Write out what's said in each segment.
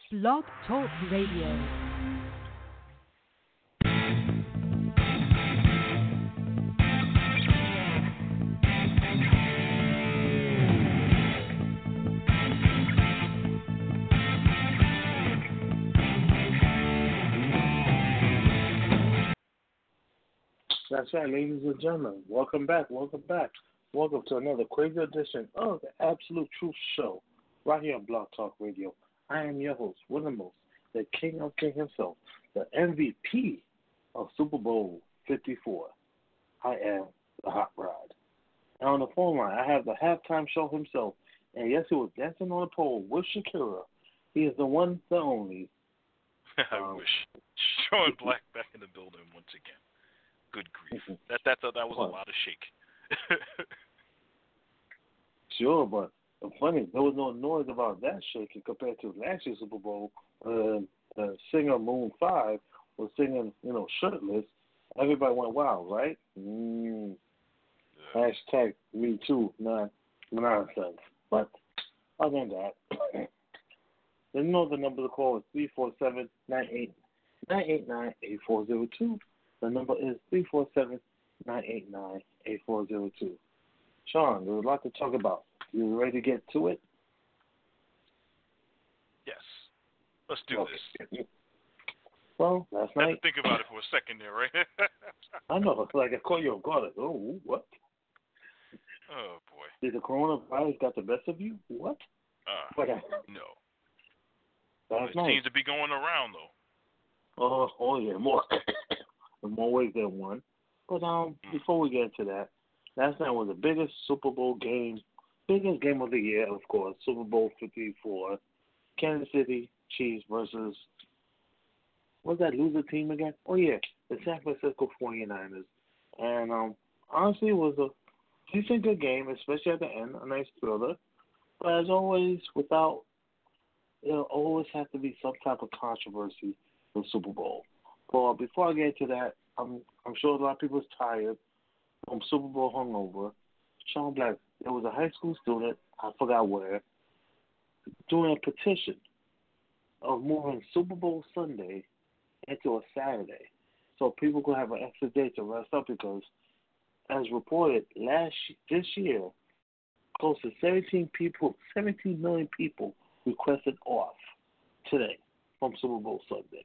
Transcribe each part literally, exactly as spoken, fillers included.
Blog Talk Radio. That's right, ladies and gentlemen. Welcome back. Welcome back. Welcome to another crazy edition of the Absolute Truth Show, right here on Blog Talk Radio. I am your host, William Most, the King of King himself, the M V P of Super Bowl fifty-four. I am the Hot Rod. And on the phone line, I have the halftime show himself, and yes, he was dancing on a pole with Shakira. He is the one, the only. I um, wish. Sean Black back in the building once again. Good grief. That that that, that was what? a lot of shake. Sure, but the funny, there was no noise about that shaking compared to last year's Super Bowl. Uh, the singer Moon five was singing, you know, shirtless. Everybody went wild, right? Mm. Yeah. Hashtag me too, not nonsense. But other than that, you know the number to call is three four seven, nine eight nine, eight four zero two. The number is three four seven, nine eight nine, eight four zero two. Sean, there's a lot to talk about. You ready to get to it? Yes. Let's do okay. this. Well, last I had night. to think about it for a second there, right? I know. It's like I caught you off guard. Like, oh, what? Oh, boy. Did the coronavirus got the best of you? What? Uh, what I, no. Last it night. seems to be going around, though. Oh, oh yeah, more. In more ways than one. But um, mm. before we get into that, last night was the biggest Super Bowl game, biggest game of the year, of course, Super Bowl fifty-four. Kansas City Chiefs versus, what's that loser team again? Oh, yeah, the San Francisco forty-niners. And um, honestly, it was a decent good game, especially at the end, a nice thriller. But as always, without, there'll always have to be some type of controversy with Super Bowl. Well, before I get to that, I'm I'm sure a lot of people is tired from Super Bowl hungover. Sean Black, there was a high school student, I forgot where, doing a petition of moving Super Bowl Sunday into a Saturday, so people could have an extra day to rest up because, as reported last this year, close to seventeen people, seventeen million people requested off today from Super Bowl Sunday.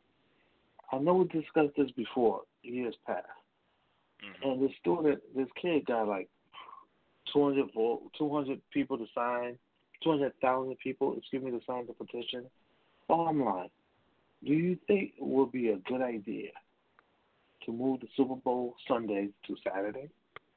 I know we discussed this before, years past. Mm-hmm. And this student, this kid got like two hundred vote, two hundred people to sign, two hundred thousand people, excuse me, to sign the petition. Bottom line, do you think it would be a good idea to move the Super Bowl Sunday to Saturday?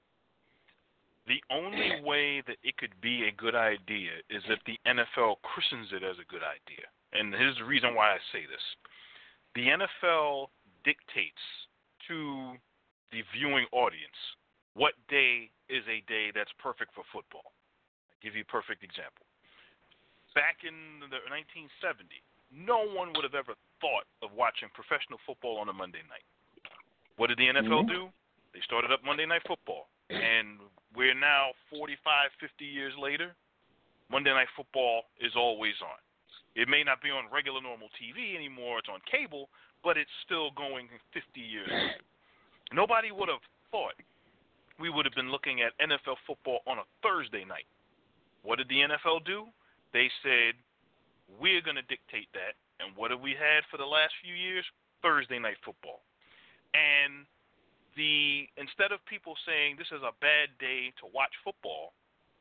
The only way that it could be a good idea is if the N F L christens it as a good idea. And here's the reason why I say this. The N F L dictates to the viewing audience what day is a day that's perfect for football. I'll give you a perfect example. Back in the nineteen seventies, no one would have ever thought of watching professional football on a Monday night. What did the N F L mm-hmm. do? They started up Monday Night Football. And we're now forty-five, fifty years later. Monday Night Football is always on. It may not be on regular normal T V anymore, it's on cable, but it's still going fifty years later. Nobody would have thought we would have been looking at N F L football on a Thursday night. What did the N F L do? They said, we're going to dictate that, and what have we had for the last few years? Thursday night football. And the instead of people saying this is a bad day to watch football,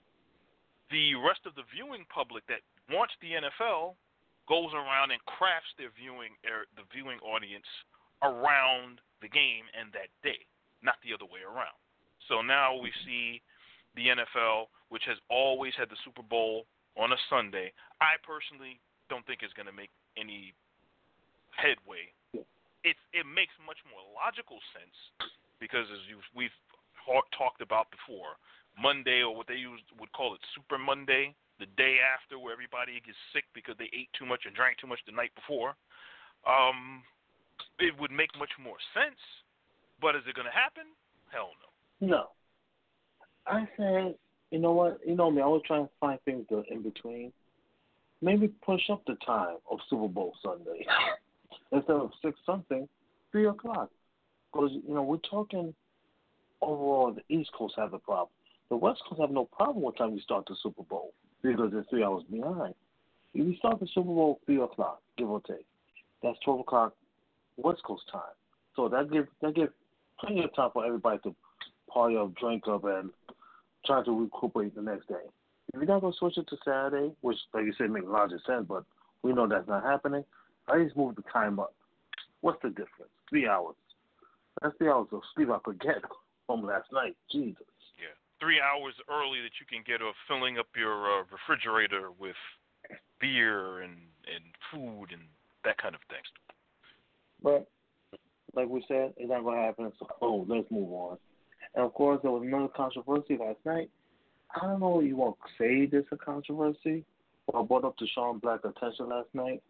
the rest of the viewing public that wants the N F L goes around and crafts their viewing er, the viewing audience around the game and that day, not the other way around. So now we see the N F L, which has always had the Super Bowl on a Sunday. I personally don't think it's going to make any headway. It it makes much more logical sense because, as you, we've talked about before, Monday, or what they use, would call it Super Monday, the day after where everybody gets sick because they ate too much and drank too much the night before, um, it would make much more sense. But is it going to happen? Hell no. No. I said, you know what? You know me, I always try to find things in between. maybe push up the time of Super Bowl Sunday instead of six something, three o'clock. Because you know we're talking overall. The East Coast has a problem. The West Coast have no problem what time you start the Super Bowl because they're three hours behind. If you start the Super Bowl three o'clock, give or take, that's twelve o'clock West Coast time. So that gives that gives plenty of time for everybody to party up, drink up, and try to recuperate the next day. If you're not going to switch it to Saturday, which, like you said, makes logical sense, but we know that's not happening, I just move the time up. What's the difference? Three hours. That's three hours of sleep I could get from last night. Jesus. Yeah, three hours early that you can get of filling up your uh, refrigerator with beer and, and food and that kind of thing. But, like we said, it's not going to happen, so oh, let's move on. And, of course, there was another controversy last night. I don't know if you want to say this a controversy, but I brought up to Sean Black's attention last night.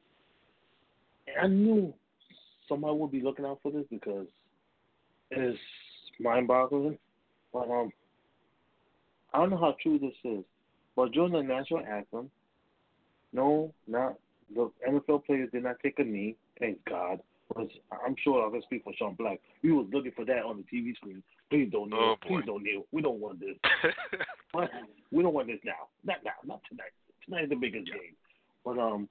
I knew somebody would be looking out for this because it is mind-boggling. But um, I don't know how true this is. But during the national anthem, no, not the N F L players did not take a knee. Thank God. I'm sure I can speak for Sean Black. We was looking for that on the T V screen. Please don't kneel. Oh, Please don't kneel. We don't want this. We don't want this now. Not now. Not tonight. Tonight is the biggest yeah. game. But um,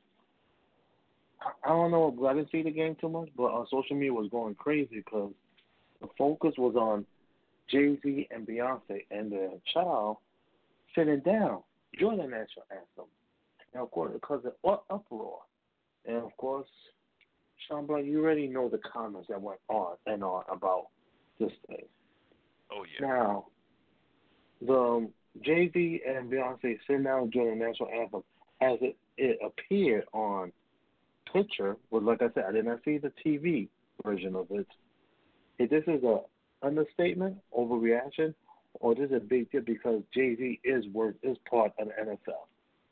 I don't know. I didn't see the game too much, but on social media was going crazy because the focus was on Jay-Z and Beyonce and their child sitting down during the national anthem. And of course, because of uproar. And of course, Sean Black, you already know the comments that went on and on about this thing. Oh, yeah. Now, the um, Jay-Z and Beyonce sitting down during the national anthem, as it, it appeared on picture, was like I said, I did not see the T V version of it. If this is a understatement, overreaction, or this is a big deal because Jay-Z is work is part of the N F L.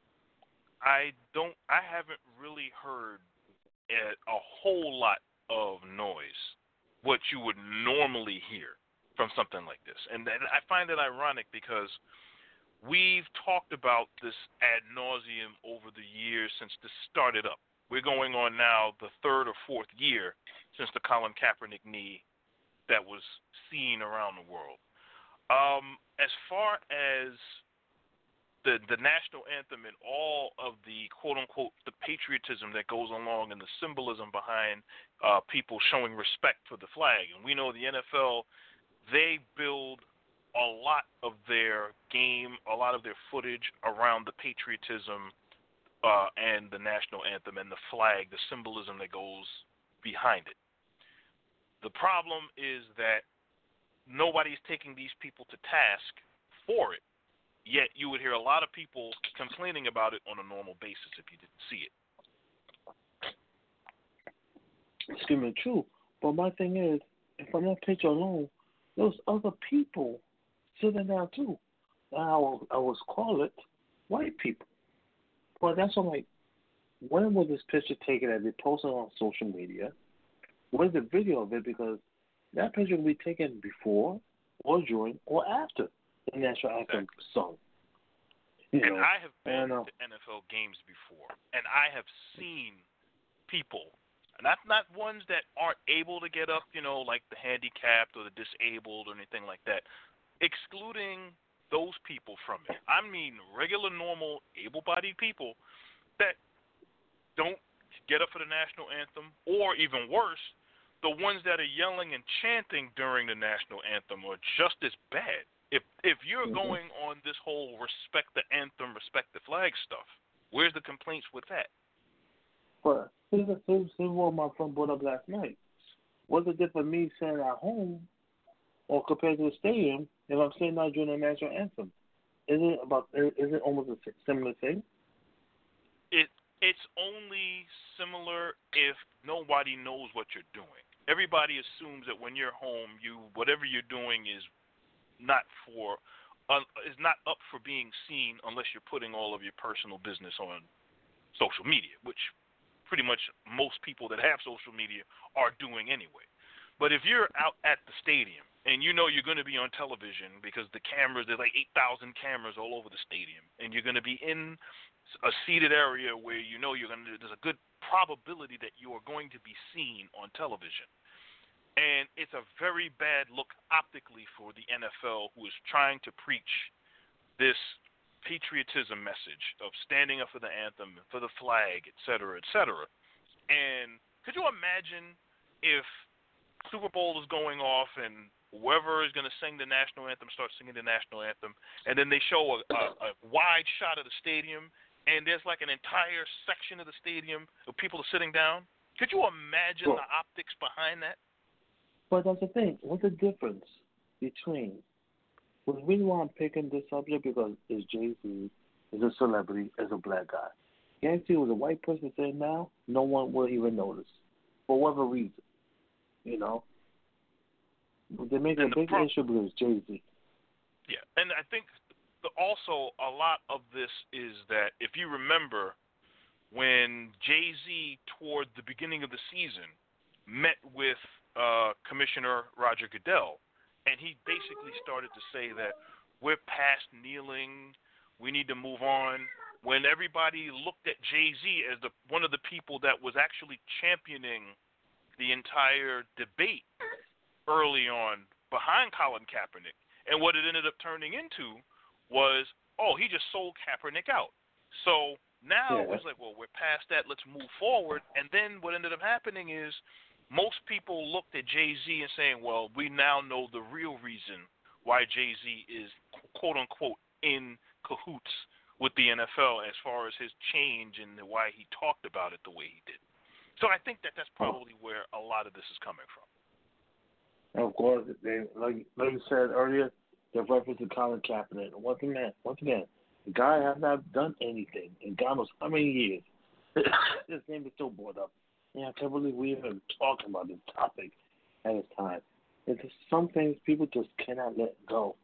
I don't. I haven't really heard a, a whole lot of noise, what you would normally hear from something like this, and, and I find it ironic because we've talked about this ad nauseum over the years since this started up. We're going on now the third or fourth year since the Colin Kaepernick knee that was seen around the world. Um, as far as the the national anthem and all of the quote-unquote the patriotism that goes along and the symbolism behind uh, people showing respect for the flag. And we know the N F L, they build a lot of their game, a lot of their footage around the patriotism uh, and the national anthem and the flag, the symbolism that goes behind it. The problem is that nobody's taking these people to task for it. Yet you would hear a lot of people complaining about it on a normal basis if you didn't see it. Excuse me, true. But my thing is, if I'm not picture alone, there's other people sitting down too. Now I was call it white people. But that's what I'm like, when was this picture taken and they posted on social media? Where's the video of it? Because that picture will be taken before or during or after the national anthem song. You and know, I have been and, uh, to N F L games before, and I have seen people, not not ones that aren't able to get up, you know, like the handicapped or the disabled or anything like that, excluding those people from it. I mean regular, normal, able-bodied people that don't get up for the national anthem, or even worse, the ones that are yelling and chanting during the national anthem are just as bad. If if you're mm-hmm. going on this whole respect the anthem, respect the flag stuff, where's the complaints with that? But here's, here's, here's what my friend brought up last night. What's the difference me sitting at home or compared to a stadium if I'm sitting out during the national anthem? Is it about? Is it almost a similar thing? It it's only similar if nobody knows what you're doing. Everybody assumes that when you're home, you whatever you're doing is not for uh, is not up for being seen unless you're putting all of your personal business on social media, which pretty much most people that have social media are doing anyway. But if you're out at the stadium and you know you're going to be on television because the cameras, there's like eight thousand cameras all over the stadium, and you're going to be in a seated area where you know you're going to. There's a good probability that you are going to be seen on television. And it's a very bad look optically for the N F L, who is trying to preach this patriotism message of standing up for the anthem, for the flag, et cetera, et cetera. And could you imagine if Super Bowl is going off and whoever is going to sing the national anthem starts singing the national anthem, and then they show a, a, a wide shot of the stadium, and there's like an entire section of the stadium of people are sitting down? Could you imagine Well, the optics behind that? but that's the thing. What's the difference between? The reason why I'm picking this subject because it's Jay-Z, is a celebrity, is a black guy. Guarantee it was a white person saying now, no one will even notice for whatever reason. You know, they make a And the big pro- issue because it's Jay-Z. Yeah, and I think the, also a lot of this is that if you remember when Jay-Z toward the beginning of the season met with uh, Commissioner Roger Goodell, and he basically started to say that we're past kneeling, we need to move on. When everybody looked at Jay-Z as the one of the people that was actually championing the entire debate early on behind Colin Kaepernick, and what it ended up turning into was, oh, he just sold Kaepernick out. So now Yeah. it's like, well, we're past that, let's move forward. And then what ended up happening is most people looked at Jay-Z and saying, well, we now know the real reason why Jay-Z is, quote-unquote, in cahoots with the N F L as far as his change and why he talked about it the way he did. So I think that that's probably where a lot of this is coming from. And of course, they, like like you said earlier, the reference to Colin Kaepernick. Once again, once again, the guy has not done anything in God knows how many years. His name is still brought up. Yeah, I can't believe we even talking about this topic at this time. It's just some things people just cannot let go.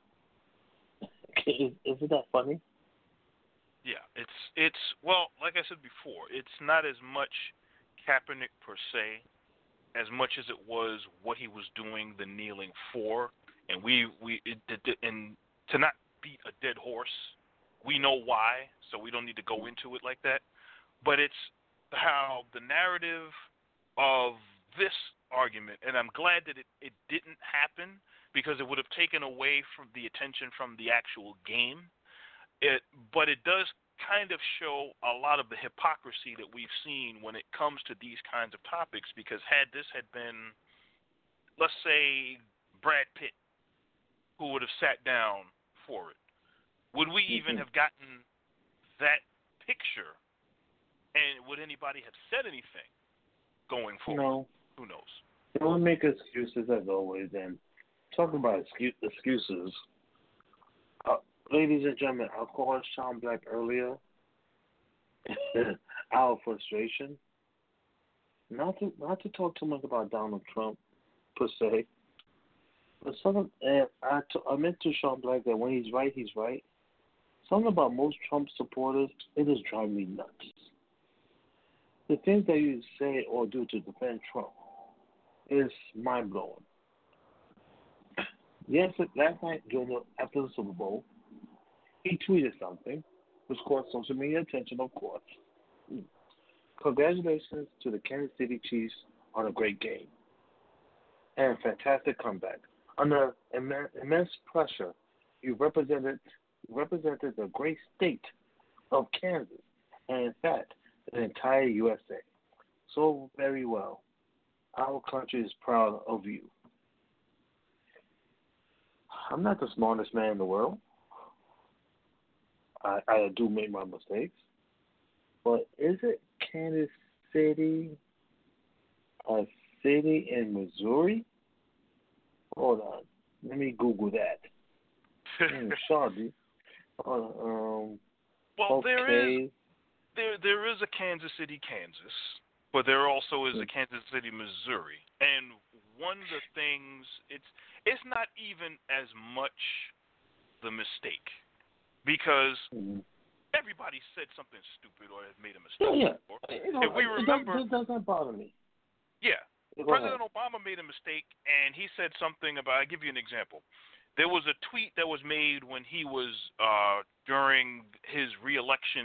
Is, isn't that funny? Yeah, it's it's well, like I said before, it's not as much Kaepernick per se, as much as it was what he was doing, the kneeling for, and we we it, it, and to not beat a dead horse, we know why, so we don't need to go into it like that. But it's how the narrative of this argument, and I'm glad that it, it didn't happen because it would have taken away from the attention from the actual game. It, but it does kind of show a lot of the hypocrisy that we've seen when it comes to these kinds of topics, because had this had been, let's say, Brad Pitt, who would have sat down for it, would we even Mm-hmm. have gotten that picture? And would anybody have said anything going forward? No. Who knows? They will make excuses as always. And talking about excuse, excuses, uh, ladies and gentlemen, I called Sean Black earlier. Our frustration, not to not to talk too much about Donald Trump per se, but something. And I t- I meant to Sean Black that when he's right, he's right. Something about most Trump supporters, it just drives me nuts. The things that you say or do to defend Trump is mind blowing. Yes, last night during the, after the Super Bowl, he tweeted something, which caught social media attention, of course. Congratulations to the Kansas City Chiefs on a great game and a fantastic comeback. Under imm- immense pressure, you represented represented the great state of Kansas, and in fact, the entire U S A. So very well. Our country is proud of you. I'm not the smartest man in the world. I, I do make my mistakes. But is it Kansas City, a city in Missouri? Hold on. Let me Google that. mm, sorry. Uh, um, well, okay. there is there there is a Kansas City, Kansas, but there also is a Kansas City, Missouri. And one of the things, it's it's not even as much the mistake, because mm-hmm. everybody said something stupid or has made a mistake. Yeah, before. yeah. You know, If we remember, it doesn't bother me. Yeah. Go President ahead. Obama made a mistake, and he said something about, I'll give you an example. There was a tweet that was made when he was, uh, during his reelection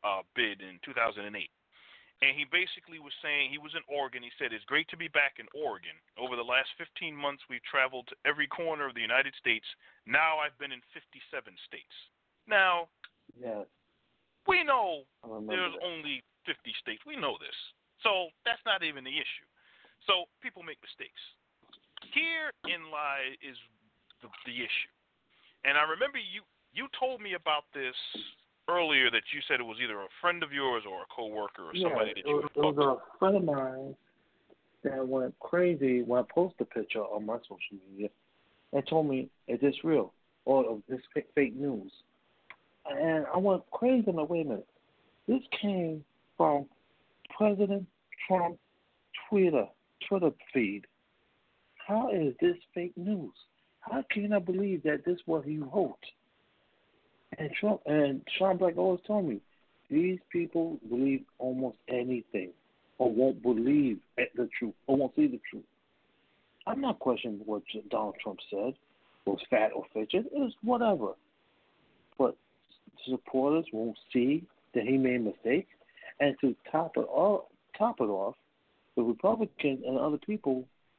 uh, bid in two thousand eight. And he basically was saying, he was in Oregon. He said, it's great to be back in Oregon. Over the last fifteen months, we've traveled to every corner of the United States. Now I've been in fifty-seven states. Now, yes. we know that. there's only fifty states. We know this. So that's not even the issue. So people make mistakes. Herein lies is the, the issue. And I remember you, you told me about this earlier, that you said it was either a friend of yours or a coworker or yeah, somebody that you it, it was a friend of mine that went crazy when I posted a picture on my social media and told me, is this real? Or is this fake, fake news? And I went crazy. I'm like, wait a minute. This came from President Trump Twitter, Twitter feed. How is this fake news? How can I believe that this is what he wrote? And Trump and Sean Black always told me, these people believe almost anything, or won't believe the truth, or won't see the truth. I'm not questioning what Donald Trump said, was fat or fidget. It's whatever. But supporters won't see that he made mistakes, and to top it all, top it off, the Republicans and other people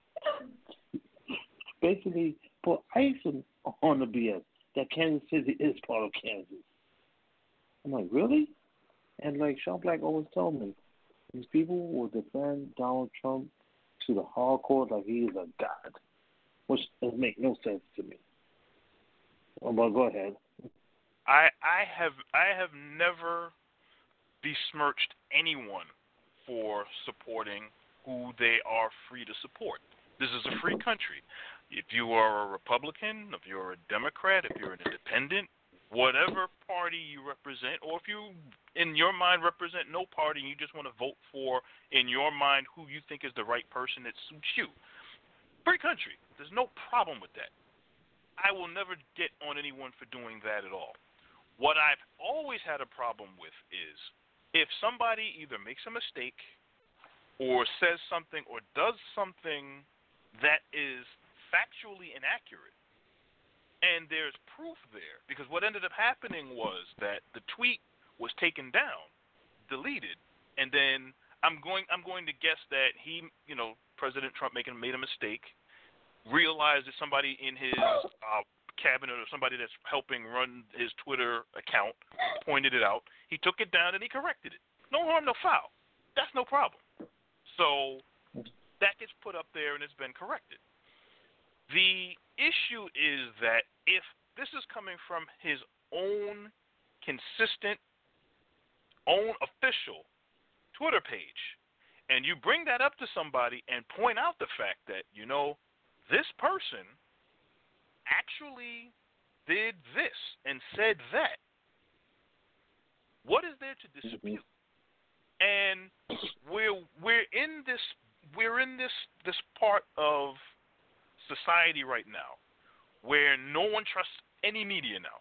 basically put icing on the B S. That Kansas City is part of Kansas. I'm like, really? And like Sean Black always told me, these people will defend Donald Trump to the hardcore like he is a god, which doesn't make no sense to me. Oh, but go ahead. I I have I have never besmirched anyone for supporting who they are free to support. This is a free country. If you are a Republican, if you're a Democrat, if you're an independent, whatever party you represent, or if you, in your mind, represent no party and you just want to vote for, in your mind, who you think is the right person that suits you. Free country. There's no problem with that. I will never get on anyone for doing that at all. What I've always had a problem with is if somebody either makes a mistake or says something or does something that is factually inaccurate, and there's proof there, because what ended up happening was that the tweet was taken down, deleted, and then I'm going I'm going to guess that he, you know, President Trump making made a mistake, realized that somebody in his uh, cabinet or somebody that's helping run his Twitter account pointed it out. He took it down and he corrected it. No harm, no foul. That's no problem. So that gets put up there and it's been corrected. The issue is that if this is coming from his own consistent, own official Twitter page, and you bring that up to somebody and point out the fact that, you know, this person actually did this and said that, what is there to dispute? And we're we're in this we're in this this part of society right now where no one trusts any media now.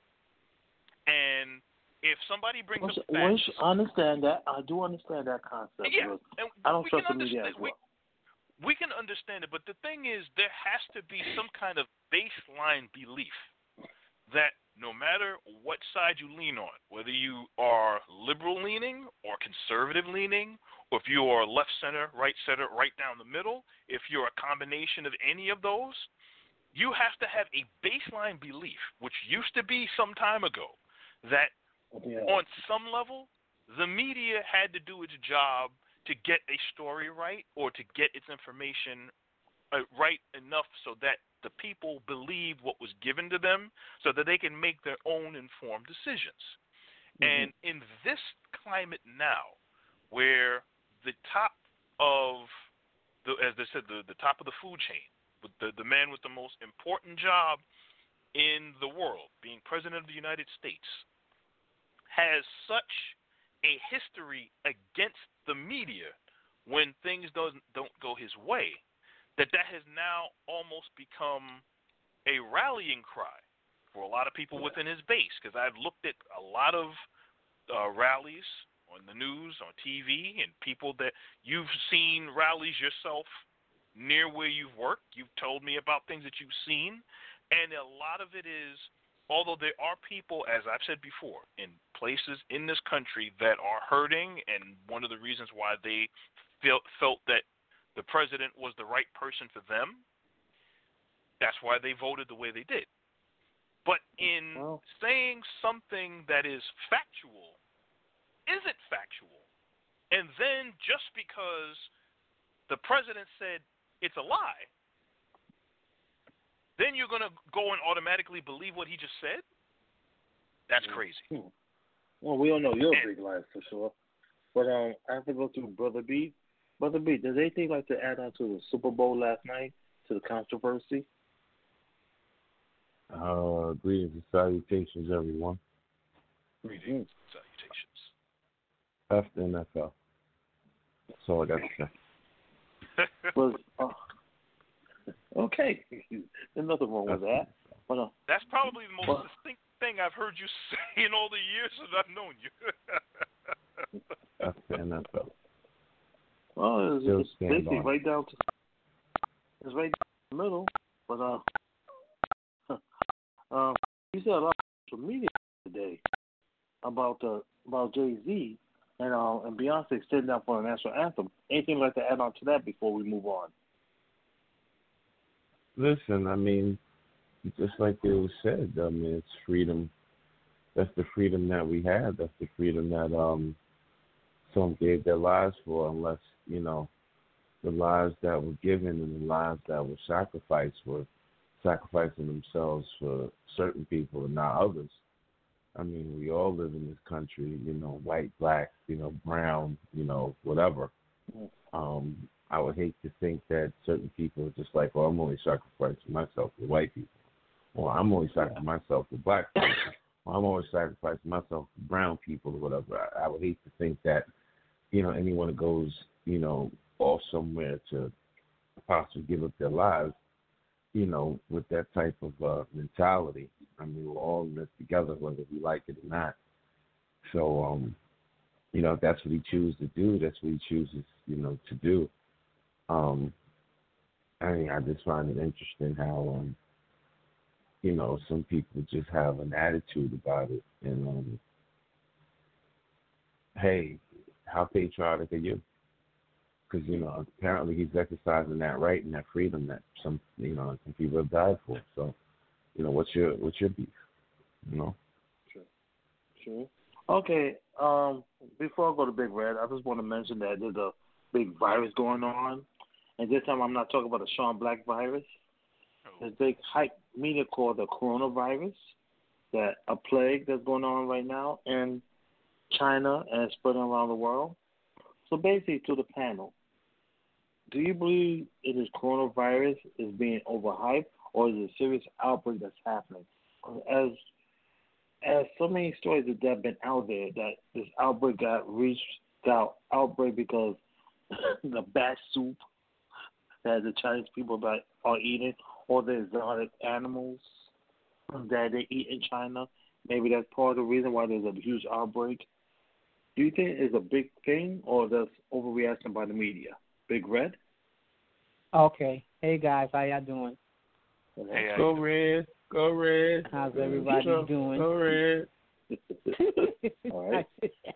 And if somebody brings Which, up facts, which I understand that. I do understand that concept. yeah, and I don't we trust can the media as understand, well. We, we can understand it, but the thing is there has to be some kind of baseline belief that no matter what side you lean on, whether you are liberal leaning or conservative leaning, or if you are left center, right center, right down the middle, if you're a combination of any of those, you have to have a baseline belief, which used to be some time ago, that yeah. on some level, the media had to do its job to get a story right or to get its information uh, right enough so that the people believe what was given to them so that they can make their own informed decisions. Mm-hmm. And in this climate now, where the top of, the, as they said, the, the top of the food chain, the, the man with the most important job in the world, being President of the United States, has such a history against the media when things don't, don't go his way, that that has now almost become a rallying cry for a lot of people within his base. Because I've looked at a lot of uh, rallies on the news, on T V, and people that you've seen rallies yourself near where you've worked. You've told me about things that you've seen. And a lot of it is, although there are people, as I've said before, in places in this country that are hurting, and one of the reasons why they felt felt that the president was the right person for them. That's why they voted the way they did. But in well, saying something that is factual, isn't factual, and then just because the president said it's a lie, then you're going to go and automatically believe what he just said? That's crazy. Hmm. Well, we all know you're a And- big liar for sure. But um, I have to go through Brother B. Brother B, does anything like to add on to the Super Bowl last night, to the controversy? Uh, greetings and salutations, everyone. Greetings. Salutations. F the N F L. That's all I got to say. Was uh, okay. There's nothing wrong with that. But uh, That's probably the most Well- distinct thing I've heard you say in all the years that I've known you. F the N F L. well, it's, Still it's stand basically on. right down to it's right down the middle. But uh, uh, you said a lot of social media today about uh, about Jay Z and uh, and Beyonce sitting down for the national anthem. Anything like to add on to that before we move on? Listen, I mean, just like it was said, I mean, it's freedom. That's the freedom that we have. That's the freedom that um some gave their lives for, unless, you know, the lives that were given and the lives that were sacrificed were sacrificing themselves for certain people and not others. I mean, we all live in this country, you know, white, black, you know, brown, you know, whatever. Um, I would hate to think that certain people are just like, well, I'm only sacrificing myself for white people. Or I'm only sacrificing myself for black people. Or I'm always sacrificing myself for brown people or whatever. I, I would hate to think that, you know, anyone that goes, you know, off somewhere to possibly give up their lives, you know, with that type of uh, mentality. I mean, we're all in this together, whether we like it or not. So, um, you know, if that's what he chooses to do, that's what he chooses, you know, to do. Um, I mean, I just find it interesting how, um, you know, some people just have an attitude about it. And, um, hey, how patriotic are you? Because, you know, apparently he's exercising that right and that freedom that some, you know, some people have died for. So, you know, what's your what's your beef? You know? Sure. Sure. Okay. Um, before I go to Big Red, I just want to mention that there's a big virus going on, and this time I'm not talking about the Sean Black virus. There's a big hype media called the coronavirus, that a plague that's going on right now in China and spreading around the world. So basically, to the panel, do you believe it is coronavirus is being overhyped, or is it a serious outbreak that's happening? As as so many stories that have been out there that this outbreak got reached out outbreak because the bat soup that the Chinese people that are eating, or the exotic animals that they eat in China. Maybe that's part of the reason why there's a huge outbreak. Do you think it's a big thing, or that's overreaction by the media? Big Red? Okay. Hey, guys. How y'all doing? Hey, Go Red. Go Red. How's everybody Go, doing? Go Red. All right.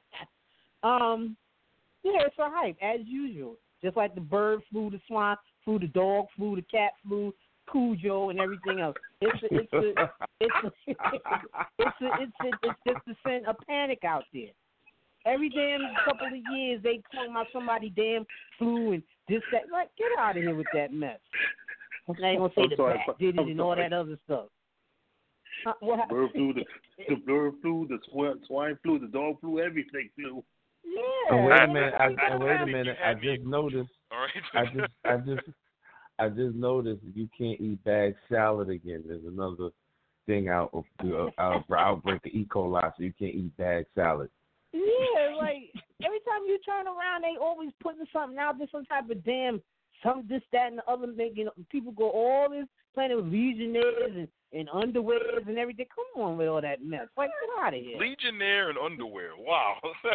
um, yeah, it's a hype, as usual. Just like the bird flu, the swine flu, the dog flu, the cat flu, Cujo, and everything else. It's a, it's a, it's a, it's a, it's a, it's just to send a panic out there. Every damn couple of years, they talking about somebody damn flu and this, that. Like, get out of here with that mess. And I ain't gonna say I'm the sorry, bat did it I'm and all sorry. that other stuff. Uh, what hap- Bird flu, the, the bird flu, the swine, swine flu, the dog flu, everything flu. Yeah. And wait I- a minute. I, I- and wait I a think minute. you I had me. just noticed. All right. I just, I just, I just noticed that you can't eat bag salad again. There's another thing out of the uh, outbreak of E. coli, so you can't eat bag salad. Yeah, like every time you turn around, they always putting something out there, some type of damn, some this, that, and the other. Making people go all this playing with Legionnaires and, and underwears and everything. Come on with all that mess. Like, get out of here. Legionnaire and underwear. Wow.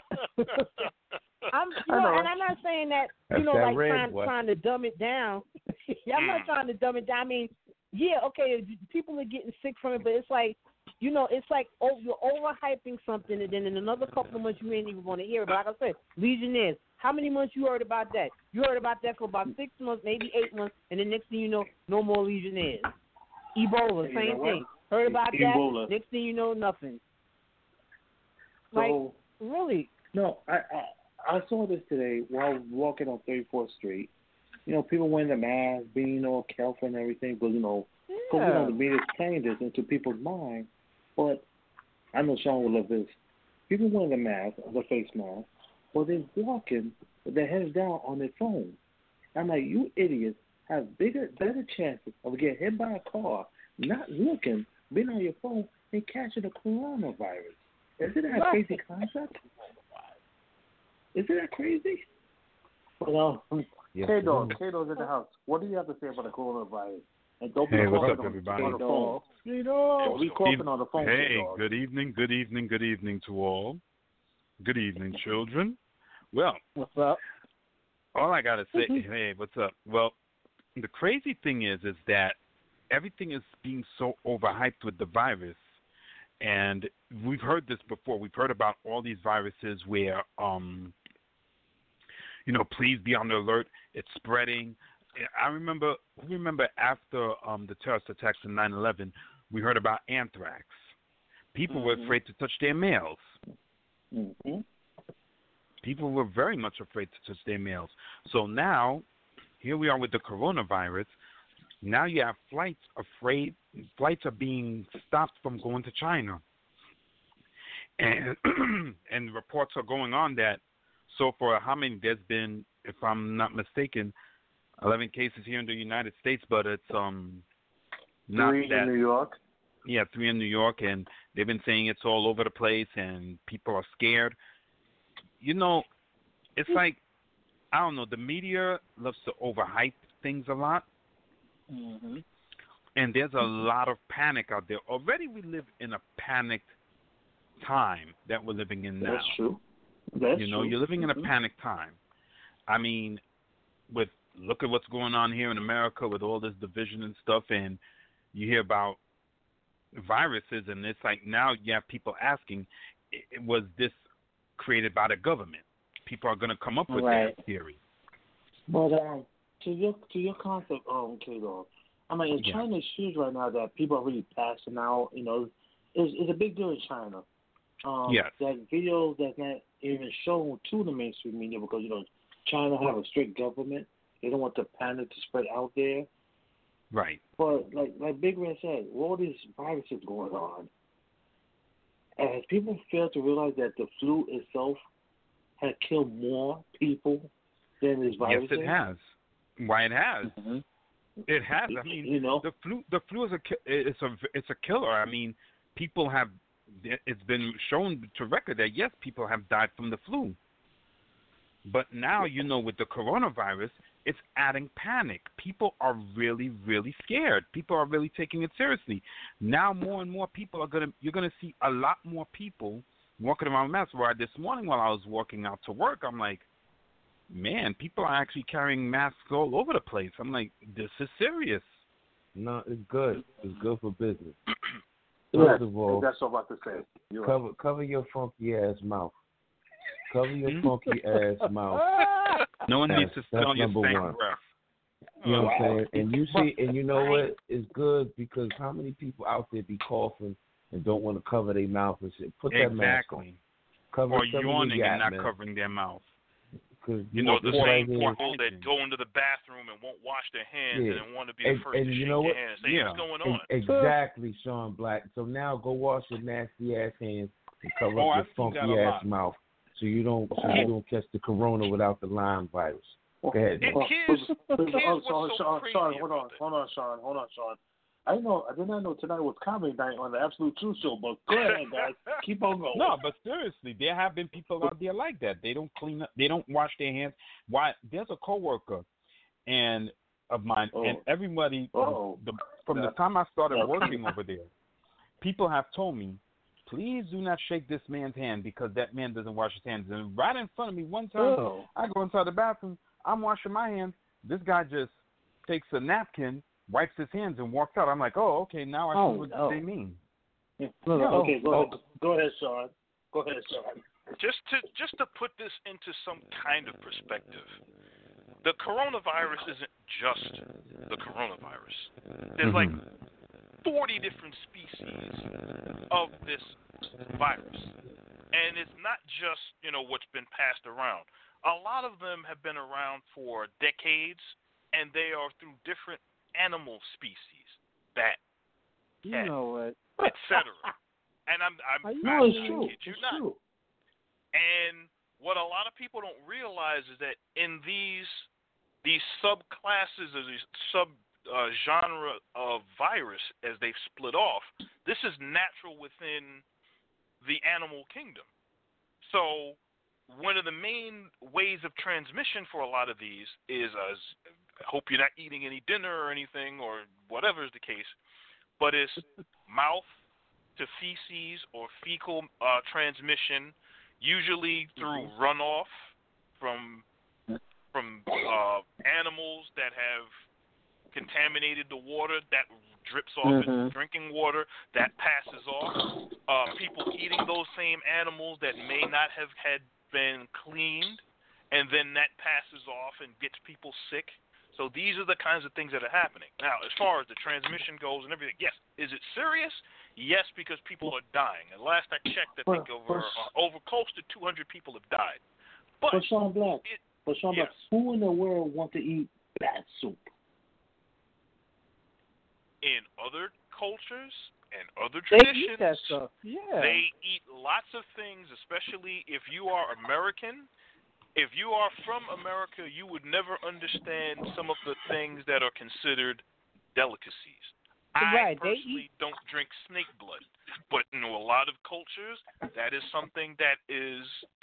I'm, you know, and I'm not saying that, you That's know, that like red, trying boy. trying to dumb it down. I'm not Mm. trying to dumb it down. I mean, yeah, okay, people are getting sick from it, but it's like, you know, it's like oh, you're overhyping something, and then in another couple of months you ain't even want to hear it. But like I said, Legionnaires. How many months you heard about that? You heard about that for about six months, maybe eight months, and then next thing you know, no more Legionnaires. Ebola, You same know thing. Heard about Ebola. that? Next thing you know, nothing. So, Like, really? No, I, I I saw this today while walking on thirty-fourth Street. You know, people wearing the mask, being all careful and everything, but, you know, because, Yeah. you know, the media's playing this into people's mind. But I know Sean will love this. People wearing the mask, the face mask, but they're walking with their heads down on their phone. I'm like, you idiots have bigger, better chances of getting hit by a car, not looking, being on your phone, and catching the coronavirus. Isn't that a Right. crazy concept? Isn't that crazy? But, um, Yes, K-Dog, it is. K-Dog's in the house. What do you have to say about the coronavirus? And don't Hey, be what's coughing up, on, everybody? on the phone. Don't be coughing on the phone, Hey, K-Dog. good evening, good evening, good evening to all. Good evening, children. Well, What's up? all I gotta say, hey, what's up? Well, the crazy thing is, is that everything is being so overhyped with the virus, and we've heard this before. We've heard about all these viruses where, um, you know, please be on the alert. It's spreading. I remember, remember after um, the terrorist attacks in nine eleven, we heard about anthrax. People Mm-hmm. were afraid to touch their mails. Mm-hmm. People were very much afraid to touch their mails. So now, here we are with the coronavirus. Now you have flights afraid. Flights are being stopped from going to China, and and reports are going on that so far, how many? There's been, if I'm not mistaken, eleven cases here in the United States, but it's um not Three that. in New York. Yeah, three in New York, and they've been saying it's all over the place, and people are scared. You know, it's like, I don't know, the media loves to overhype things a lot, Mm-hmm. and there's a lot of panic out there. Already we live in a panicked time that we're living in now. That's true. That's you know, true. you're living in a Mhm. panic time. I mean, with look at what's going on here in America with all this division and stuff, and you hear about viruses, and it's like now you have people asking, i- was this created by the government? People are going to come up with Right. that theory. But um, to your to your concept, um, K-Dog, I mean, in Yeah. China, it's huge right now that people are really passing out. You know, it's, it's a big deal in China. Um, Yes. That video that's not even shown to the mainstream media because you know China have a strict government. They don't want the panic to spread out there. Right. But like like Big Red said, with all these viruses going on, as people fail to realize that the flu itself had killed more people than this virus. Yes, it has. Why it has? Mm-hmm. It has. I mean, you know, the flu. The flu is a. ki- It's a. It's a killer. I mean, people have. It's been shown to record that yes, people have died from the flu. But now, you know, with the coronavirus, it's adding panic. People are really, really scared. People are really taking it seriously. Now, more and more people are gonna. You're gonna see a lot more people walking around with masks. Where this morning, while I was walking out to work, I'm like, man, people are actually carrying masks all over the place. I'm like, this is serious. No, it's good. It's good for business. yes, First of all, that's what I'm about to say. You're cover cover your funky ass mouth. Cover your Hmm? funky ass mouth. No one needs That's- to smell that's your number stank one. breath. You know what I'm Wow. saying? And you see, and you know what? It's good because how many people out there be coughing and don't want to cover their mouth and shit? Put that mask on. Exactly. Cover, Or cover your yawning yap, and not man. covering their mouth. 'Cause You know, the this same right here- people that go into the bathroom and won't wash their hands Yeah. and want to be the And- first and to you shake know your what? hand and say, Yeah. what's going Ex- on? Exactly, Sean Black. So now go wash your nasty ass hands and cover Oh, up I your see that funky a ass lot. mouth so you don't so you don't catch the corona without the Lyme virus. Go ahead. It- man. here's, oh, here's Sean, what's Sean, so Sean, crazy Sean, hold on, about it. hold on, Sean, hold on, Sean. I know, I did not know tonight was comedy night on the Absolute Truth Show, but go ahead, guys, keep on going. No, but seriously, there have been people out there like that. They don't clean up. They don't wash their hands. Why? There's a coworker, and of mine, Oh. and everybody Oh. the, from the That- time I started that- working over there, people have told me, please do not shake this man's hand because that man doesn't wash his hands. And right in front of me, one time, Oh. I go inside the bathroom. I'm washing my hands. This guy just takes a napkin, wipes his hands, and walks out. I'm like, oh, okay, now I Oh, see what no. they mean. Yeah. No, no, Okay, oh, go oh. ahead. Go ahead, Sean. Go ahead, Sean. Just to just to put this into some kind of perspective, the coronavirus isn't just the coronavirus. There's like forty different species of this virus, and it's not just, you know, what's been passed around. A lot of them have been around for decades, and they are through different animal species, bat, You cat, know what? et cetera. And I'm I'm Are you- I No, it's kid true. you It's not. true. And what a lot of people don't realize is that in these these subclasses or these sub uh, genre of virus, as they've split off, this is natural within the animal kingdom. So one of the main ways of transmission for a lot of these is, uh, I hope you're not eating any dinner or anything or whatever is the case, but it's mouth to feces or fecal uh, transmission, usually through mm-hmm. runoff from from uh, animals that have contaminated the water that drips off mm-hmm. into drinking water that passes off. Uh, people eating those same animals that may not have had been cleaned, and then that passes off and gets people sick. So these are the kinds of things that are happening. Now, as far as the transmission goes and everything, yes, is it serious? Yes, because people are dying. And last I checked, I think over uh, over close to two hundred people have died. But For Sean Black, it, for Sean yes. Black, who in the world want to eat bat soup? In other cultures and other They traditions, eat that stuff. Yeah. they eat lots of things, especially if you are American. If you are from America, you would never understand some of the things that are considered delicacies. Right, I personally eat... don't drink snake blood, but in a lot of cultures, that is something that is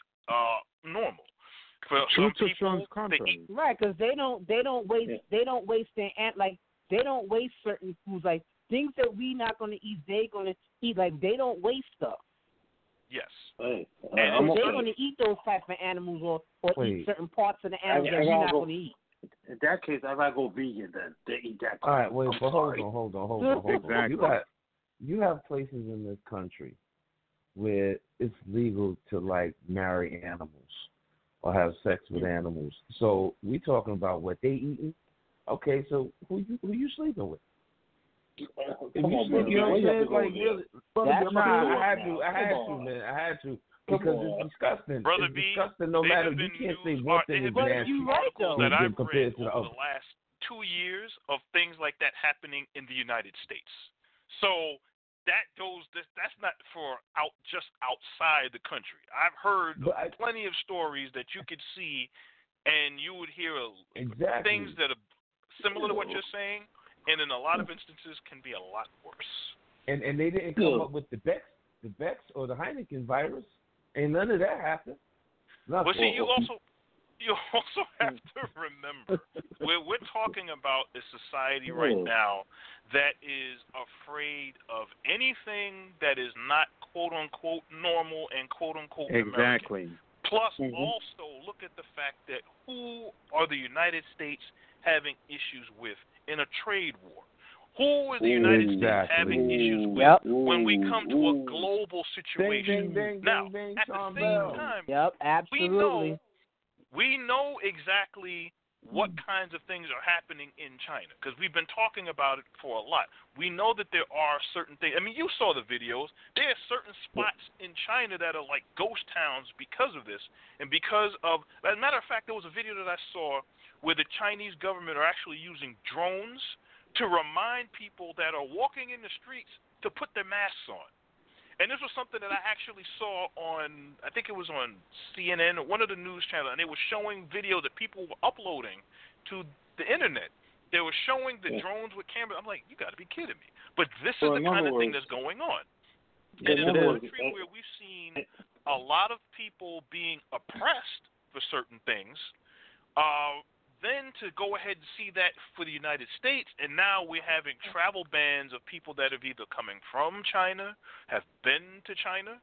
uh, normal. For some people, they eat. Right, because they don't they don't waste Yeah. they don't waste their ant like they don't waste certain foods like things that we not going to eat. They're going to eat like they don't waste stuff. Yes. Hey, uh, And I'm So they're okay. going to eat those type of animals or, or Wait. eat certain parts of the animals I- I that we're gotta not go- going to eat. In that case, I gotta go vegan then. They eat that. All right, wait, I'm but hold sorry. on, hold on, hold on, hold on. Exactly. You got, you have places in this country where it's legal to like marry animals or have sex with animals. So we talking about what they eating. Okay, so who you who you sleeping with? Uh, If come you on, sleep, brother. you know what Why I'm you have saying? to go Like there? really, That's nah, true. I had to, I had Come to, on. man, I had to. Come Because on. it's disgusting. Brother it's B, disgusting no there matter. have You been can't news, say one uh, thing there is have been nasty. you right, articles though. that I've compared read to the over other. the last two years of things like that happening in the United States. So that goes. That's not for out just outside the country. I've heard But I- plenty of stories that you could see, and you would hear Exactly. things that are similar to what you're saying, and in a lot of instances can be a lot worse. And and they didn't come Yeah. up with the Bex, the Bex or the Heineken virus. Ain't none of that happened. Nothing. But see, you also you also have to remember we're we're talking about a society right Yeah. now that is afraid of anything that is not quote unquote normal and quote unquote American. Exactly. Plus, Mhm. also look at the fact that who are the United States having issues with in a trade war? Who is the United States Exactly. having issues with Yep. when we come to a Ooh. global Ding, situation? ding, ding, now, ding, ding, at the Sean same Bell. time, Yep, we absolutely. know we know exactly what kinds of things are happening in China because we've been talking about it for a lot. We know that there are certain things. I mean, you saw the videos. There are certain spots in China that are like ghost towns because of this, and because of. As a matter of fact, there was a video that I saw where the Chinese government are actually using drones to remind people that are walking in the streets to put their masks on. And this was something that I actually saw on, I think it was on C N N or one of the news channels, and they were showing videos that people were uploading to the internet. They were showing the Yeah. drones with cameras. I'm like, you got to be kidding me. But this So is the in kind other of thing words- that's going on. In And in other a words, country uh, where we've seen a lot of people being oppressed for certain things, uh, then to go ahead and see that for the United States, and now we're having travel bans of people that have either coming from China, have been to China.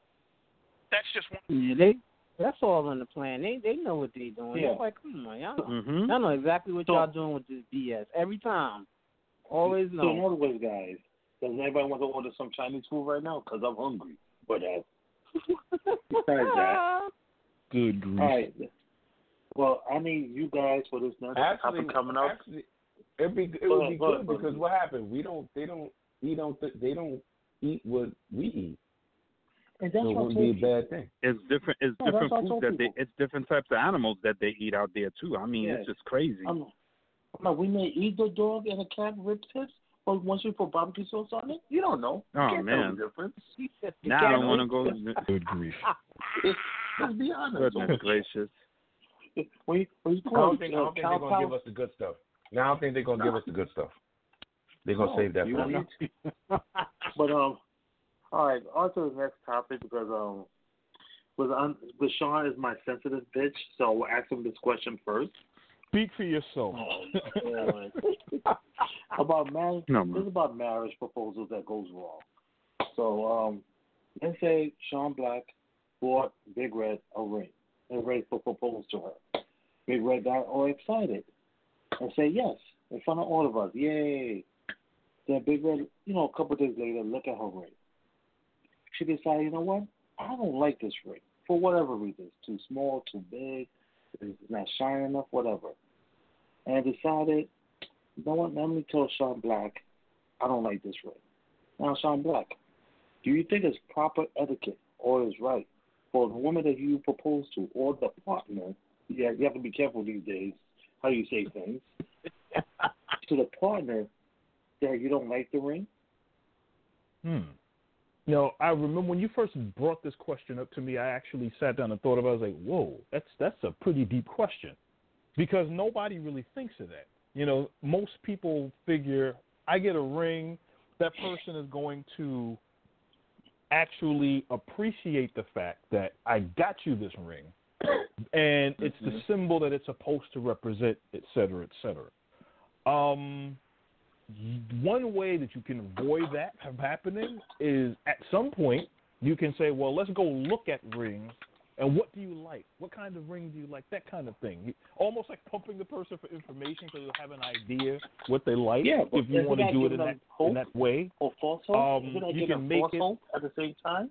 That's just one. Yeah, they that's all in the plan. They they know what they're doing. Yeah. They're like, come on, y'all, Mm-hmm. y'all know exactly what So- y'all doing with this B S every time. Always So in know. other words, guys, Does anybody want to order some Chinese food right now? Because I'm hungry. But uh, besides that, good grief. all right. Well, I need you guys for this next Actually, topic coming up. actually, it'd be it Go would ahead, be go good ahead, go because ahead. what happened? We don't. They don't. We don't. They don't eat what we eat. And that's So it what I wouldn't told be a people. bad thing. It's different. It's No, that's different what I food told that they. people. It's different types of animals that they eat out there too. I mean, Yeah. it's just crazy. I'm, I'm like, we may eat the dog and a cat rib tips, but once you put barbecue sauce on it, you don't know. You Oh, can't man. tell the difference. Now I don't want to go. Good grief. Let's be honest. Goodness gracious. When you, when you I call don't it, think. I uh, don't think cow they're gonna give pound- us the good stuff. No, I don't think they're gonna give us the good stuff. They're gonna No, save that you for us. eat. But um, all right. On to the next topic because um, was on Deshaun is my sensitive bitch, so we'll ask him this question first. Speak for yourself. Oh, yeah. about marriage. No, This man. is about marriage proposals that goes wrong. So um, let's say Sean Black bought Big Red a ring and Red proposed to her. Big Red got all excited and say yes in front of all of us. Yay! Then Big Red, you know, a couple of days later, look at her ring. She decided, you know what? I don't like this ring for whatever reason. It's too small, too big, it's not shiny enough, whatever. And decided, you know what? Let me tell Sean Black, I don't like this ring. Now, Sean Black, do you think it's proper etiquette or is right for the woman that you propose to or the partner? Yeah, you have to be careful these days how you say things. To the partner that you don't like the ring? Hmm. You know, I remember when you first brought this question up to me, I actually sat down and thought about it. I was like, whoa, that's that's a pretty deep question. Because nobody really thinks of that. You know, most people figure, I get a ring, that person is going to actually appreciate the fact that I got you this ring. And it's the symbol that it's supposed to represent, et cetera, et cetera. Um, one way that you can avoid that from happening is at some point you can say, well, let's go look at rings and what do you like? What kind of ring do you like? That kind of thing. Almost like pumping the person for information so you'll have an idea what they like. Yeah, but if you isn't want to that do it giving in them that, hope? in that way. Or false hope? Um, Isn't that you giving can them make false it- hope at the same time?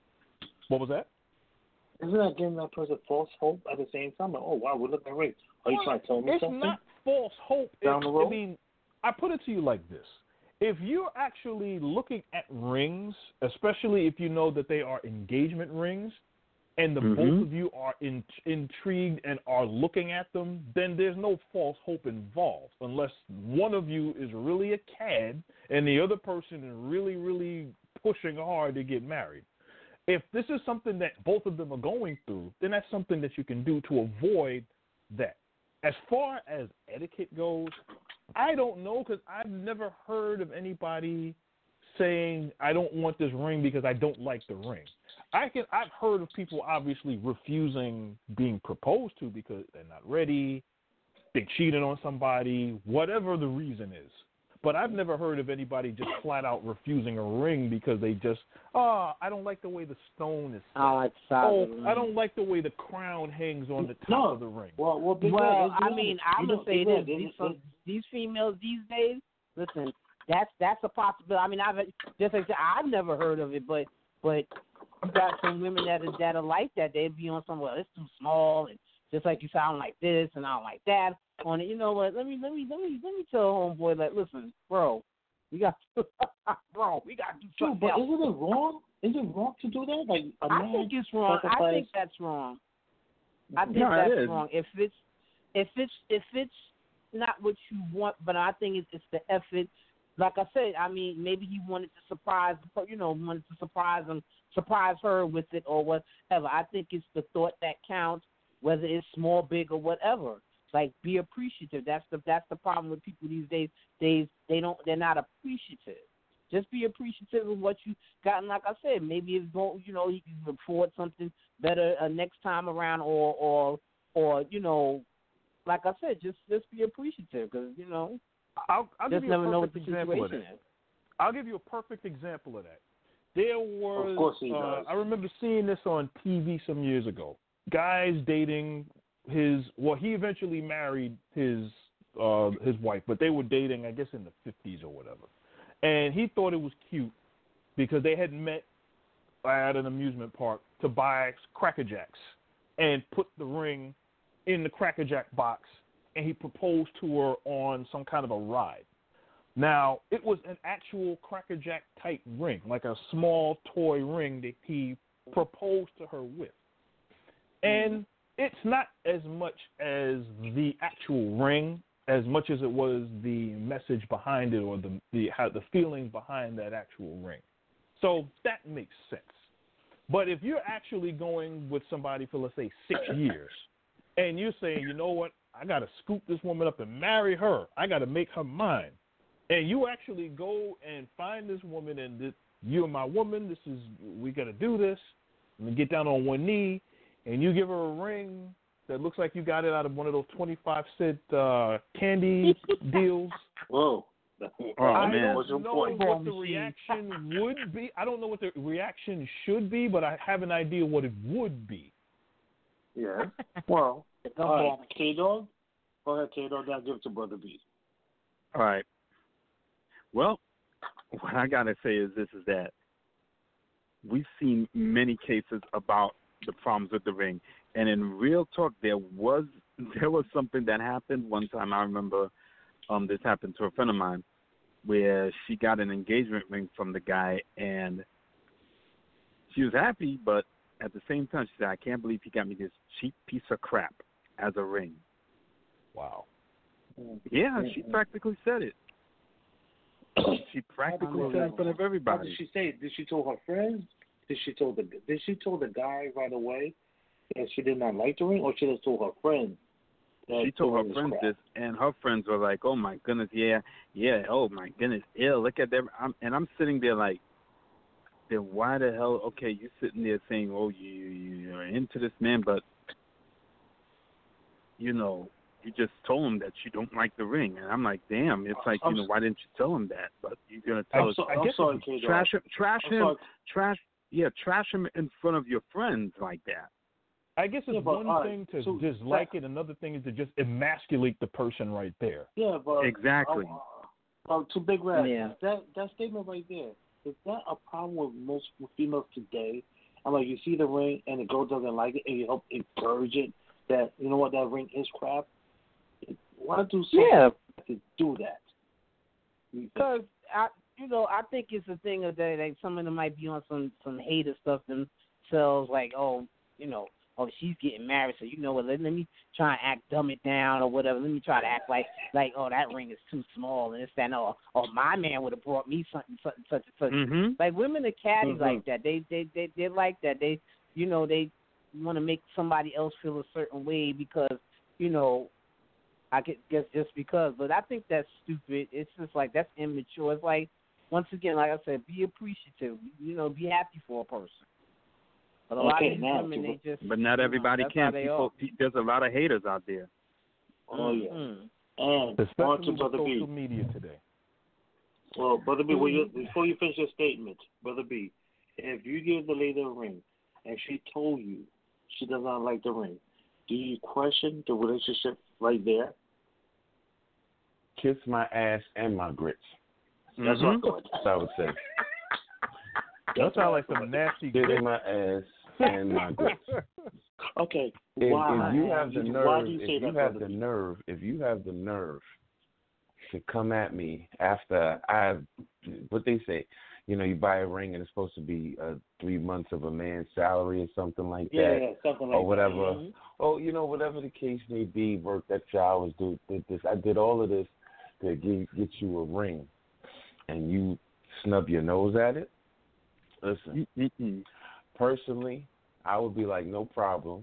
What was that? Isn't that giving that person false hope at the same time? Like, oh, wow, we're looking at rings. Are you trying to tell me It's something? not false hope. Down It- the road? I mean, I put it to you like this. If you're actually looking at rings, especially if you know that they are engagement rings, and the Mhm. both of you are in, intrigued and are looking at them, then there's no false hope involved, unless one of you is really a cad and the other person is really, really pushing hard to get married. If this is something that both of them are going through, then that's something that you can do to avoid that. As far as etiquette goes, I don't know because I've never heard of anybody saying I don't want this ring because I don't like the ring. I can I've heard of people obviously refusing being proposed to because they're not ready, they cheated on somebody, whatever the reason is. But I've never heard of anybody just flat out refusing a ring because they just, oh, I don't like the way the stone is set. I like Oh, solid. I don't like the way the crown hangs on the top No. of the ring. Well, well, Big Well, Red, I Big mean, Red, I'm you gonna know, say Big this: Red, these this- some, these females these days. Listen, that's that's a possibility. I mean, I've just like I said, I've never heard of it, but but you got some women that are that are like that. They'd be on some, well, it's too small, and just like you sound like this, and I don't like that. On it, you know what? Let me let me let me let me tell homeboy, like, listen, bro, we got bro, we got to do Dude, something but else. isn't it wrong? Is it wrong to do that? Like a I man think it's wrong. I sacrifice- think that's wrong. I think No, it that's is. wrong. If it's if it's if it's not what you want, but I think it's, it's the effort. Like I said, I mean, maybe he wanted to surprise, you know, wanted to surprise him, surprise her with it or whatever. I think it's the thought that counts, whether it's small, big, or whatever. Like, be appreciative. That's the that's the problem with people these days. They they don't they're not appreciative. Just be appreciative of what you got, and like I said, maybe it's going, you know, you can afford something better uh, next time around, or or or you know, like I said, just just be appreciative because you know, I'll, I'll just give you a never know what perfect the example of situation that. is. I'll give you a perfect example of that. There was, Of course he uh, does. I remember seeing this on T V some years ago. Guys dating his, well, he eventually married his uh, his wife, but they were dating, I guess, in the fifties or whatever. And he thought it was cute because they had met at an amusement park to buy Cracker Jacks and put the ring in the Cracker Jack box, and he proposed to her on some kind of a ride. Now, it was an actual Cracker Jack type ring, like a small toy ring that he proposed to her with. And it's not as much as the actual ring as much as it was the message behind it, or the the how the feeling behind that actual ring. So that makes sense. But if you're actually going with somebody for, let's say, six years, and you're saying, you know what, I got to scoop this woman up and marry her, I got to make her mine, and you actually go and find this woman, and this, you're my woman, this is, we got to do this, and get down on one knee, and you give her a ring that looks like you got it out of one of those twenty-five cent uh, candy deals. Whoa. Oh, I man. don't know what the reaction would be. I don't know what the reaction should be, but I have an idea what it would be. Yeah. Well, all right. K-Dog? Go ahead, K-Dog. Now give it to Brother B. All right. Well, what I got to say is this, is that we've seen many cases about the problems with the ring. And in real talk, there was there was something that happened one time. I remember um, this happened to a friend of mine, where she got an engagement ring from the guy, and she was happy, but at the same time, she said, I can't believe he got me this cheap piece of crap as a ring. Wow. Yeah, she practically said it. She practically said it in front of everybody. What did she say? Did she tell her friends? Did she tell the Did she tell the guy right away that she did not like the ring, or she just told her friends? She told her friends this, and her friends were like, "Oh my goodness, yeah, yeah, oh my goodness, ill. Look at that." I'm, and I'm sitting there like, then why the hell? Okay, you're sitting there saying, "Oh, you you're into this man," but you know, you just told him that you don't like the ring, and I'm like, damn. It's like, you know, why didn't you tell him that? But you're gonna tell us, so, I guess sorry, trash him, trash him, trash, yeah, trash him in front of your friends like that. I guess it's yeah, but, one uh, thing to so dislike that, it. Another thing is to just emasculate the person right there. Yeah, but exactly. Uh, uh, to Big Red, yeah. that that statement right there, is that a problem with most females today? And like, you see the ring and the girl doesn't like it, and you help encourage it that, you know what, that ring is crap. Why do something Yeah. to do that? Because I, you know, I think it's a thing of that. Like, some of them might be on some some hater stuff themselves, like, oh, you know. Oh, she's getting married, so you know what? Let, let me try and act dumb it down or whatever. Let me try to act like, like, oh, that ring is too small and it's that. No, oh, my man would have brought me something, something, such and such. Mm-hmm. Like, women are catty mm-hmm. like that. They, they, they, they like that. They, you know, they want to make somebody else feel a certain way because, you know, I guess just because. But I think that's stupid. It's just like, that's immature. It's like, once again, like I said, be appreciative. You know, be happy for a person. But a lot okay, of now, women, they just, but not everybody you know, can. People, there's a lot of haters out there. Oh, yeah. Mm-hmm. And Especially on to with Brother social B. media today. Well, Brother B, will you, before you finish your statement, Brother B, if you give the lady a ring and she told you she does not like the ring, do you question the relationship right there? Kiss my ass and my grits. That's Mm-hmm. what That's what I would say. That sounds like some nasty Kiss grits. my ass and my grits. Okay. If, Why? if you have the nerve, Why do you say if you that, have Brother the B? nerve, if you have the nerve to come at me after I've, what they say, you know, you buy a ring and it's supposed to be uh, three months of a man's salary or something like Yeah, that, yeah, something like or whatever. that. Mm-hmm. Oh, you know, whatever the case may be, worked extra hours, do did this. I did all of this to get get you a ring, and you snub your nose at it. Listen, Mm-hmm. personally, I would be like, no problem,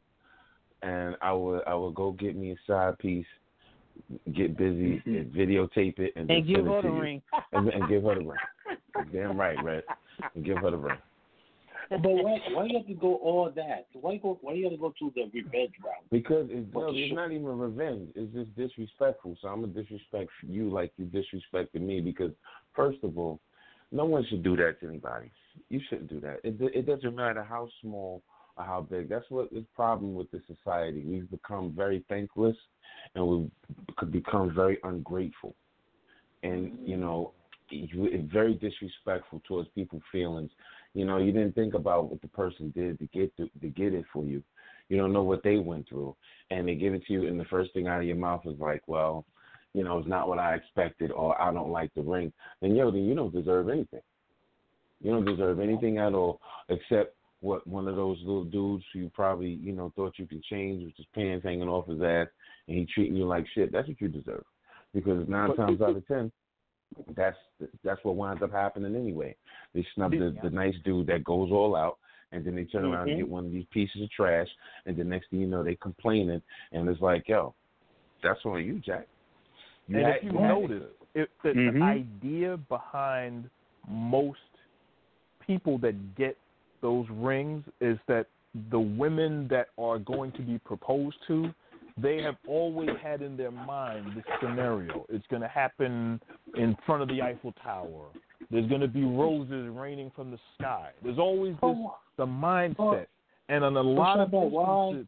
and I would I would go get me a side piece, get busy, Mm-hmm. and videotape it, and, and then give send it her to the you. ring. and, and give her the ring. Damn right, Red. And give her the ring. But why why you have to go all that? Why go why you have to go to the revenge route? Because it's, What no, the it's sh- not even revenge. It's just disrespectful. So I'm gonna disrespect you like you disrespected me. Because first of all, no one should do that to anybody. You shouldn't do that. It it doesn't matter how small or how big. That's what is the problem with the society. We've become very thankless, and we've become very ungrateful. And you know, you, very disrespectful towards people's feelings. You know, you didn't think about what the person did to get to, to get it for you. You don't know what they went through, and they give it to you, and the first thing out of your mouth is like, well, you know, it's not what I expected, or I don't like the ring. Then, yo, then you don't deserve anything. You don't deserve anything at all except what one of those little dudes who you probably, you know, thought you could change with his pants hanging off his ass, and he treating you like shit. That's what you deserve. Because nine times out of ten, that's that's what winds up happening anyway. They snub the, the nice dude that goes all out, and then they turn mm-hmm. around and get one of these pieces of trash, and the next thing you know, they complaining, and it's like, yo, that's on you, Jack. You and if you notice, if the, mm-hmm. the idea behind most people that get those rings is that the women that are going to be proposed to, they have always had in their mind this scenario. It's going to happen in front of the Eiffel Tower. There's going to be roses raining from the sky. There's always this oh, the mindset. Oh, and on a lot of instances, why,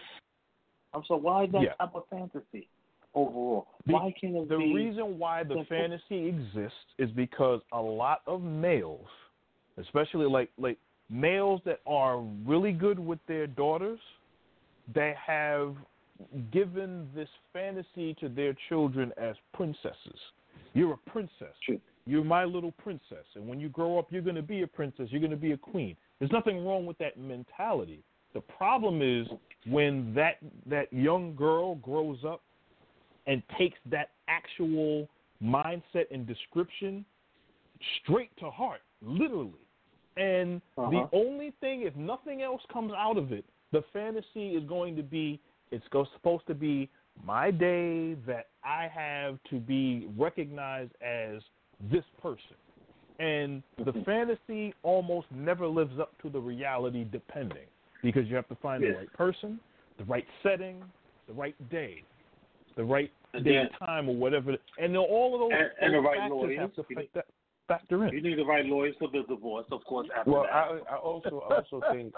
I'm sorry, why that yeah. type of fantasy overall? The, why can't it the be reason why the fantasy exists is because a lot of males, especially like like males that are really good with their daughters, they have given this fantasy to their children as princesses. You're a princess. True. You're my little princess. And when you grow up, you're going to be a princess. You're going to be a queen. There's nothing wrong with that mentality. The problem is when that that young girl grows up and takes that actual mindset and description straight to heart, literally. And uh-huh. the only thing, if nothing else comes out of it, the fantasy is going to be, it's supposed to be my day that I have to be recognized as this person. And the fantasy almost never lives up to the reality depending, because you have to find yes. the right person, the right setting, the right day, the right and day and time or whatever. And all of those, and, those and the right factors lawyers. have to fit that, factor in. You need the right lawyers for the divorce, of course, after well, that. I, I also I also think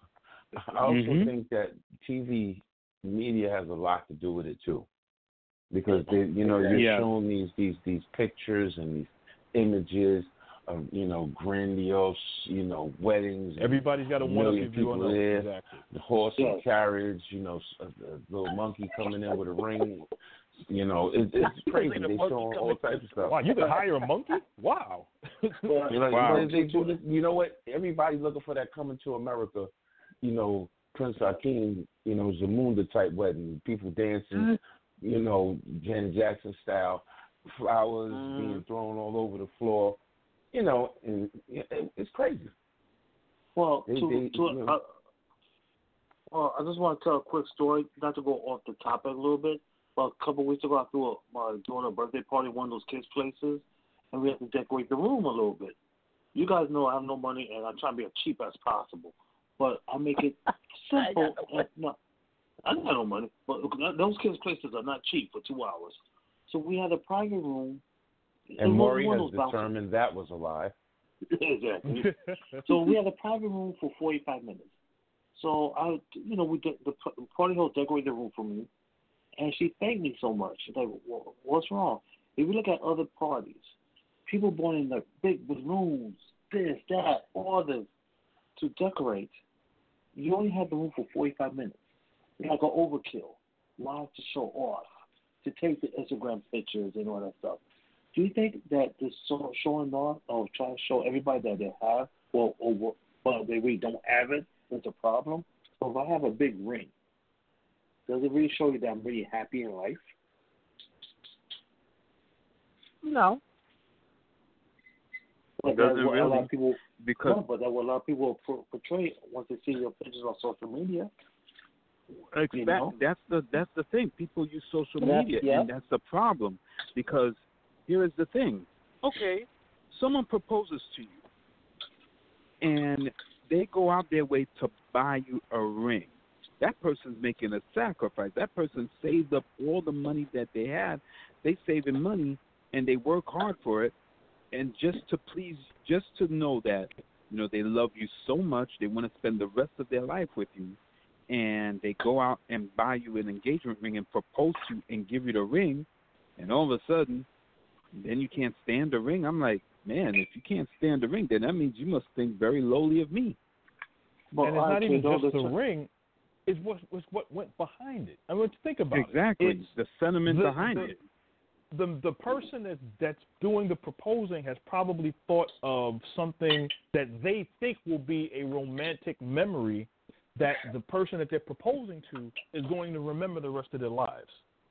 I also mm-hmm. think that T V media has a lot to do with it too, because they, you know, you're yeah. showing these these these pictures and these images of, you know, grandiose, you know, weddings. Everybody's got a one-up view on there, exactly. the horse yes. and carriage, you know, a, a little monkey coming in with a ring. You know, it, it's crazy. They show all types of stuff. Wow, you can hire a monkey? Wow. you know, wow. They, they do this, you know what? Everybody's looking for that Coming to America, you know, Prince Hakeem, you know, Zamunda type wedding. People dancing, mm-hmm. you know, Janet Jackson style, flowers mm-hmm. being thrown all over the floor. You know, and it, it's crazy. Well, they, to, they, to, you know, uh, well, I just want to tell a quick story, not to go off the topic a little bit. But a couple of weeks ago, I threw a, uh, doing a birthday party at one of those kids' places, and we had to decorate the room a little bit. You guys know I have no money, and I'm trying to be as cheap as possible. But I make it simple. I, no and, no, I got no money, but those kids' places are not cheap for two hours. So we had a private room. And Maury has determined that was a lie. Exactly. So we had a private room for forty-five minutes. So I, you know, we did, the party host decorated the room for me. And she thanked me so much. She's like, well, what's wrong? If you look at other parties, people born in the big balloons, this, that, all this, to decorate. You only have the room for forty-five minutes. It's like an overkill. Live to show off, to take the Instagram pictures and all that stuff. Do you think that this showing off or trying to show everybody that they have, well, or, well, they really don't have it, is a problem? So if I have a big ring, does it really show you that I'm really happy in life? No. But doesn't that's what really, a lot of people, because no, but that's what a lot of people portray once they see your pictures on social media. Exactly. You know? That's the that's the thing. People use social Yeah, media, yeah. and that's the problem. Because here is the thing. Okay, someone proposes to you, and they go out their way to buy you a ring. That person's making a sacrifice. That person saved up all the money that they had. They saving money, and they work hard for it. And just to please, just to know that, you know, they love you so much, they want to spend the rest of their life with you, and they go out and buy you an engagement ring and propose to you and give you the ring, and all of a sudden, then you can't stand the ring. I'm like, man, if you can't stand the ring, then that means you must think very lowly of me. But and it's not even just the t- ring; it's what was what went behind it. I mean, think about exactly. it. Exactly, the sentiment the, behind the, it. The the person that that's doing the proposing has probably thought of something that they think will be a romantic memory that the person that they're proposing to is going to remember the rest of their lives.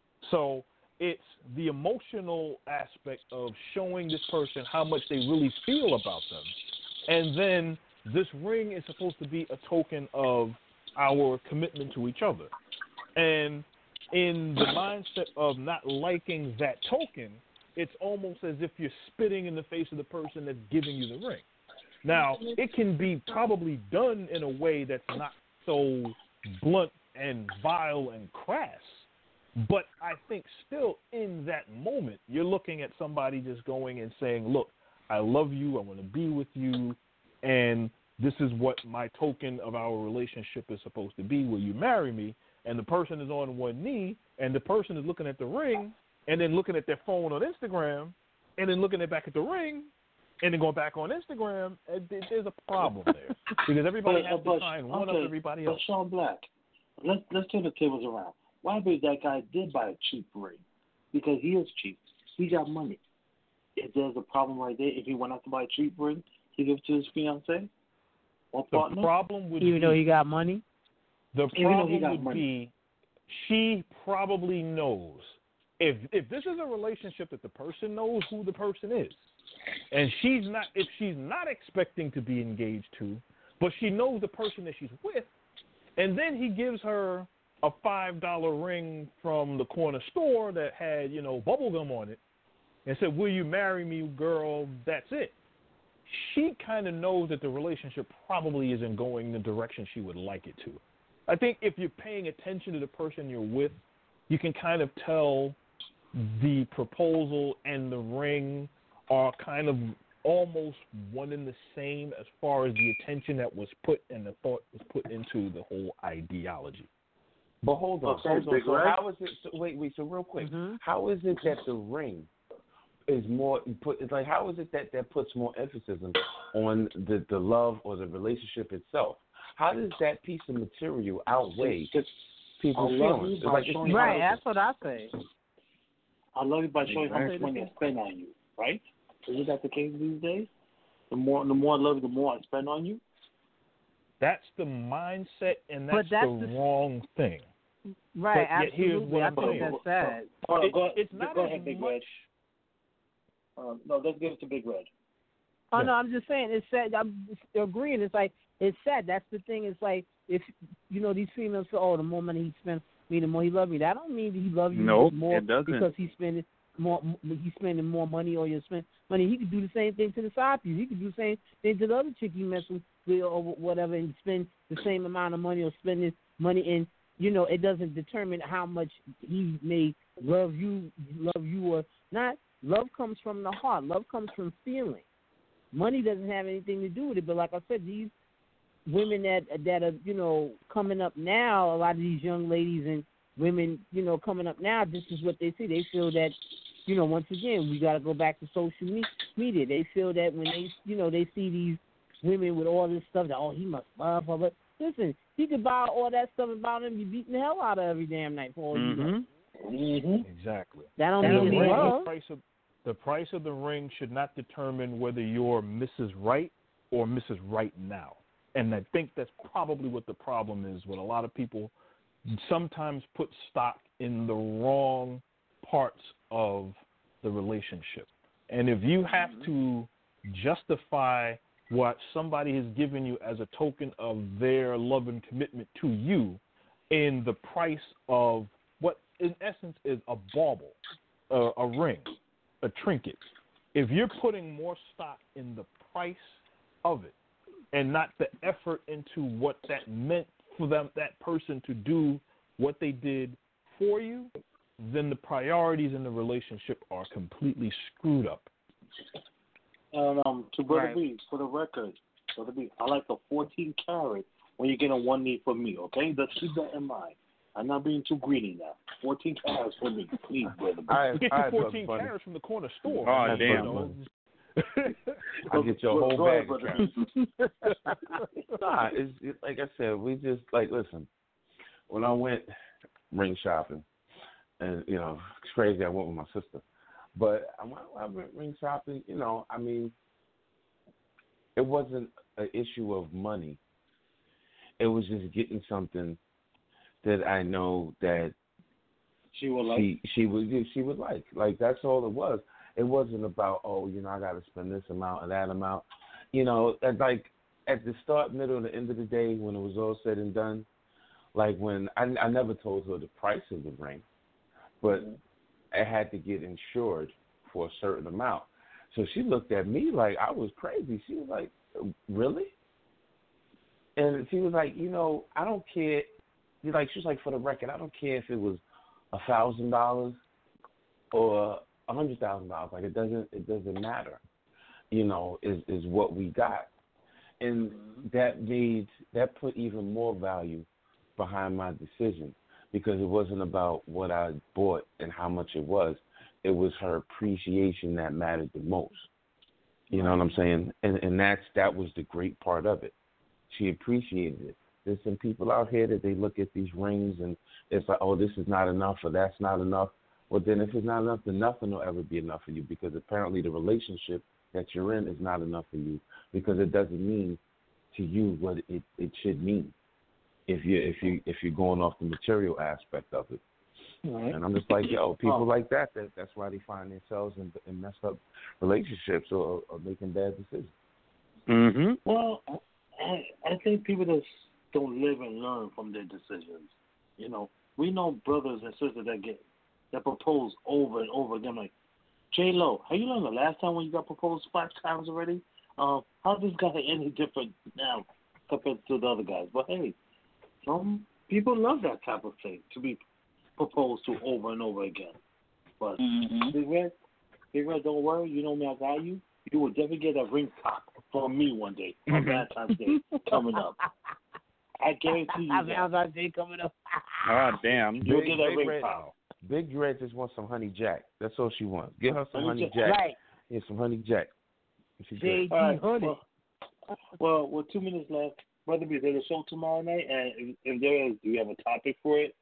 So it's the emotional aspect of showing this person how much they really feel about them. And then this ring is supposed to be a token of our commitment to each other. And in the mindset of not liking that token, it's almost as if you're spitting in the face of the person that's giving you the ring. Now, it can be probably done in a way that's not so blunt and vile and crass, but I think still in that moment, you're looking at somebody just going and saying, look, I love you, I want to be with you, and this is what my token of our relationship is supposed to be. Will you marry me? And the person is on one knee, and the person is looking at the ring, and then looking at their phone on Instagram, and then looking at back at the ring, and then going back on Instagram. There's a problem there because everybody but, has but, to sign one okay, up everybody but else. Sean Black, let's let's turn the tables around. Why be that guy did buy a cheap ring? Because he is cheap. He got money. If there's a problem right there, if he went out to buy a cheap ring, he give it to his fiance or The partner. problem would Even be, though he got money? The Even though he problem got would money. be she probably knows. If if this is a relationship that the person knows who the person is, and she's not, if she's not expecting to be engaged to, but she knows the person that she's with, and then he gives her a five dollar ring from the corner store that had, you know, bubble gum on it, and said, "Will you marry me, girl?" That's it. She kind of knows that the relationship probably isn't going the direction she would like it to. I think if you're paying attention to the person you're with, you can kind of tell the proposal and the ring are kind of almost one and the same as far as the attention that was put and the thought was put into the whole ideology. But hold on, Okay, hold on. Big So Red? how is it? So wait, wait. So real quick, Mhm. how is it that the ring is more put? It's like how is it that that puts more emphasis on the the love or the relationship itself? How does that piece of material outweigh people's I love feelings? you It's like by it's showing not- Right, that's what I say. I love you by showing how much Exactly. money I spend on you, right? Isn't that the case these days? The more the more I love you, the more I spend on you. That's the mindset, and But that's, that's the, the- wrong thing. Right, But yet here's absolutely. what I I'm think saying. that's sad. Hold on, It- go, it's not go as ahead, Big much. Red. Uh, no, let's give it to Big Red. Oh Yeah. no, I'm just saying it's sad. I'm agreeing. It's like it's sad. That's the thing. It's like if you know these females say, "Oh, the more money he spends, me the more he loves me." That don't mean that he loves you Nope, more it doesn't. because he's spending more. He's spending more money, or you spend money. He could do the same thing to the side piece. He could do the same thing to the other chick you mess with, or whatever, and spend the same amount of money or spend his money. And you know, it doesn't determine how much he may love you, love you or not. Love comes from the heart. Love comes from feeling. Money doesn't have anything to do with it. But like I said, these women that that are, you know, coming up now, a lot of these young ladies and women, you know, coming up now, this is what they see. They feel that, you know, once again, we got to go back to social me- media. They feel that when they, you know, they see these women with all this stuff, that, oh, he must love her. But listen, he could buy all that stuff about him, be beating the hell out of every damn night for all you know. Mm-hmm. Mm-hmm. Exactly. That don't And the, mean it's ring, the love. price of the price of the ring should not determine whether you're Missus Right or Missus Right now. And I think that's probably what the problem is with a lot of people. Sometimes put stock in the wrong parts of the relationship. And if you have to justify what somebody has given you as a token of their love and commitment to you in the price of what in essence is a bauble, uh, a ring, a trinket, if you're putting more stock in the price of it and not the effort into what that meant for them, that person to do what they did for you, then the priorities in the relationship are completely screwed up. And um, to Brother Right. B, for the record, Brother B, I like the fourteen carat when you get on one knee for me. Okay, let's keep that in mind. I'm not being too greedy now. fourteen carats for me, please, brother. I, Get I you fourteen funny. carats from the corner store. Oh, You damn. know. I get your whole Go ahead, bag of brother. carrots. Nah, it's it, like I said, we just like listen. When I went ring shopping, and you know, it's crazy. I went with my sister, but I went, I went ring shopping. You know, I mean, it wasn't an issue of money. It was just getting something that I know that She will like. she she would she would like. Like that's all it was. It wasn't about, oh, you know, I got to spend this amount and that amount. You know, at like at the start, middle, and the end of the day, when it was all said and done, like when I, I never told her the price of the ring, but I had to get insured for a certain amount. So she looked at me like I was crazy. She was like, really? And she was like, you know, I don't care. Like she was like, for the record, I don't care if it was a thousand dollars or a hundred thousand dollars. Like it doesn't, it doesn't matter. You know, is is what we got, and that made that put even more value behind my decision because it wasn't about what I bought and how much it was. It was her appreciation that mattered the most. You know what I'm saying? And and that's that was the great part of it. She appreciated it. There's some people out here that they look at these rings and it's like, oh, this is not enough or that's not enough. Well, then if it's not enough, then nothing will ever be enough for you because apparently the relationship that you're in is not enough for you because it doesn't mean to you what it, it should mean if you if you if you're going off the material aspect of it. Right. And I'm just like, yo, people oh. like that, that that's why they find themselves in, in messed up relationships or, or making bad decisions. Mm-hmm. Well, I, I think people just don't live and learn from their decisions. You know, we know brothers and sisters that get that propose over and over again. Like, J Lo, have you learned the last time when you got proposed five times already? Um, how's this guy any different now compared to the other guys? But hey, some people love that type of thing to be proposed to over and over again. But mm-hmm. Big Red, Big Red, don't worry. You know me, I got you. You will definitely get a ring top from me one day on Valentine's Day coming up. I guarantee you that. Valentine's Day coming up. Oh, damn. You'll Big, get a Big ring Red, top. Big Red just wants some honey jack. That's all she wants. Get her some honey, honey jack. Right. Yeah, some honey jack. J D right. Honey. Well, well, with two minutes left, Brother B, there's a show tomorrow night, and if, if there is, do you have a topic for it?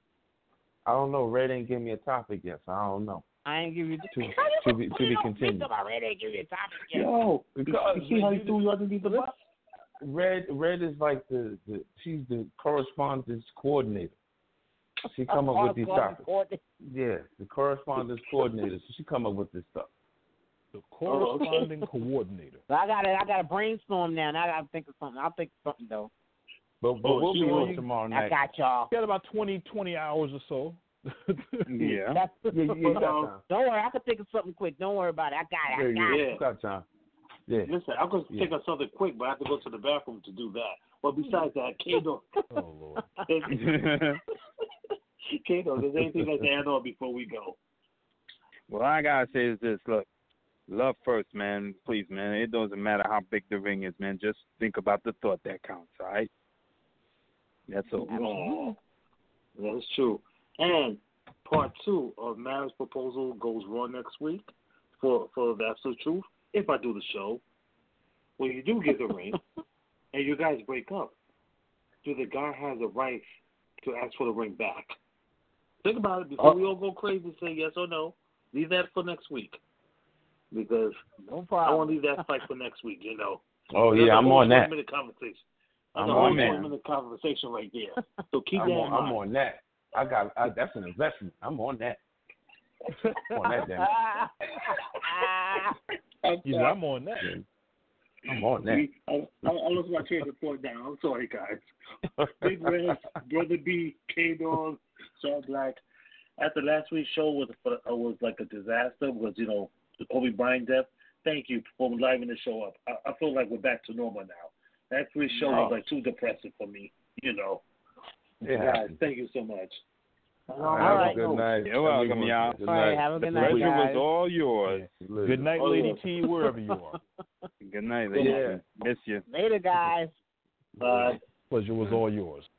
I don't know. Red ain't give me a topic yet, so I don't know. I ain't give you the to, to be to be continued. Red ain't give you a topic yet. Yo, because you see how you threw you underneath the bus? Red Red is like the, the she's the correspondence coordinator. She come up with these topics. Yeah, the correspondence coordinator. So she come up with this stuff. The corresponding coordinator. So I got I got to brainstorm now. And I got to think of something. I'll think of something though. But, but oh, we'll be on tomorrow night. I got y'all. Got about twenty, twenty hours or so. Yeah. That's, yeah, you got time. Don't worry, I can think of something quick. Don't worry about it. I got it. I got yeah, it. You got time. Yeah. Listen, I'm going to yeah. think of something quick, but I have to go to the bathroom to do that. But besides that, Kato. Oh, Lord. Kato, there's anything that's to add on before we go? Well, all I got to say is this. Look, love first, man. Please, man. It doesn't matter how big the ring is, man. Just think about the thought that counts, all right? That's all. Oh, that's true. And part two of Marriage Proposal goes raw next week for, for the absolute truth. If I do the show, when you do get the ring and you guys break up, do the guy have the right to ask for the ring back? Think about it before oh. we all go crazy and say yes or no. Leave that for next week. Because no I want to leave that fight for next week, you know. Oh, yeah, I'm on that. Minute conversation. I'm on that. minute conversation right there. So keep I'm that on, in mind. I'm on that. I got I, that's an investment. I'm on that. I'm on that, damn it. Yeah, I'm on that. I'm on that. I, I, I lost my train of thought down. I'm sorry, guys. Big Red, Brother B, K-Dog, Saul Black. After last week's show was uh, was like a disaster because, you know, the Kobe Bryant death. Thank you for livening the show up. I, I feel like we're back to normal now. That week's show was like too depressing for me, you know. Yeah. Guys, thank you so much. All right. Have a good night. You're welcome, y'all. All right, have a good the night, pleasure guys. was all yours. Yeah. Good night, oh, Lady yeah. T, wherever you are. Good night, lady. Yeah. Miss you. Later, guys. Bye. Pleasure was all yours.